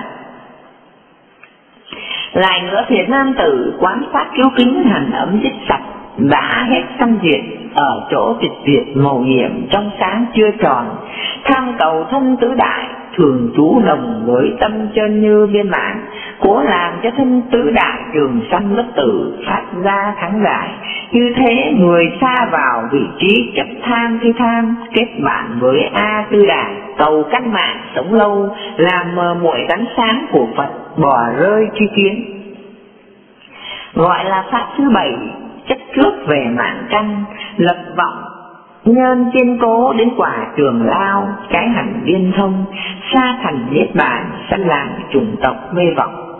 Lại nữa thiện nam tử quán sát cứu kính hành ấm dứt sạch, đã hết tâm diệt ở chỗ tịch diệt màu nhiệm trong sáng chưa tròn, tham cầu thân tứ đại thường trú đồng với tâm chân như viên mãn, cố làm cho thân tứ đại trường sanh bất tử, phát ra thắng giải. Như thế người xa vào vị trí chấp tham phi tham, kết bạn với A tư đại, cầu căn mạng sống lâu, làm mờ muội ánh sáng của Phật, bỏ rơi tri kiến. Gọi là pháp thứ 7, chấp trước về mạng căn, lập vọng nhân kiên cố đến quả trường lao, cái hành viên thông, xa thành niết bàn, sanh làm chủng tộc mê vọng.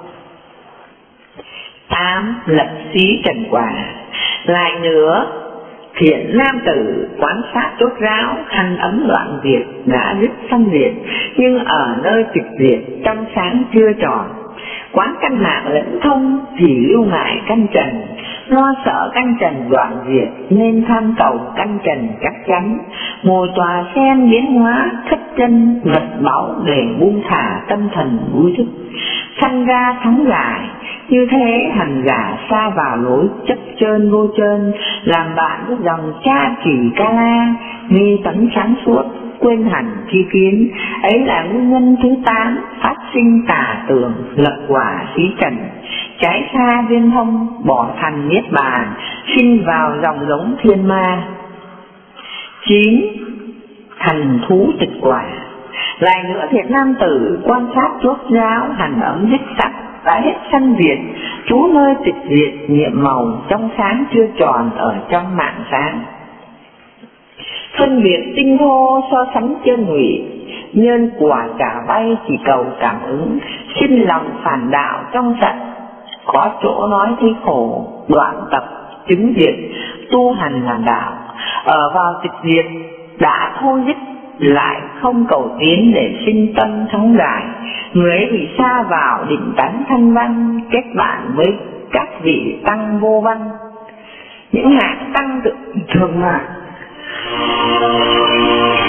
8. Lập xí trần quả. Lại nữa thiện nam tử quán sát chốt ráo, hành ấm đoạn diệt, đã dứt sanh diệt, nhưng ở nơi tịch diệt trong sáng chưa tròn. Quán căn mạng lẫn thông, chỉ lưu ngại căn trần, lo sợ căn trần đoạn diệt, nên tham cầu căn trần chắc chắn. Ngồi tòa xem biến hóa thất chân vật báu, để buông thả tâm thần vui thức, sanh ra thắng giải. Như thế hành giả xa vào lối chấp chơn vô chơn, làm bạn với dòng cha chỉ ca la, nghi tánh sáng suốt, quên hẳn tri kiến. Ấy là nguyên nhân thứ 8 phát sinh tà tưởng, lập quả xí trần, trái xa viên thông, bỏ thành niết bàn, sinh vào dòng giống thiên ma. 9. Thành thú tịch quả. Lại nữa thiện nam tử quan sát chốt giáo, hành ấm dứt sắc, đã hết sanh diệt, trú nơi tịch diệt nhiệm màu trong sáng chưa tròn ở trong mạng sáng. Phân biệt tinh thô so sánh chân ngụy, nhân quả cả bay chỉ cầu cảm ứng, sinh lòng phản đạo trong sạch, có chỗ nói thấy khổ, đoạn tập chứng diệt, tu hành làm đạo. Ở vào tịch diệt đã thôi dứt, lại không cầu tiến để sinh tâm thắng giải. Người ấy bị xa vào định tánh thanh văn, kết bạn với các vị tăng vô văn. Những hạng tăng thường mà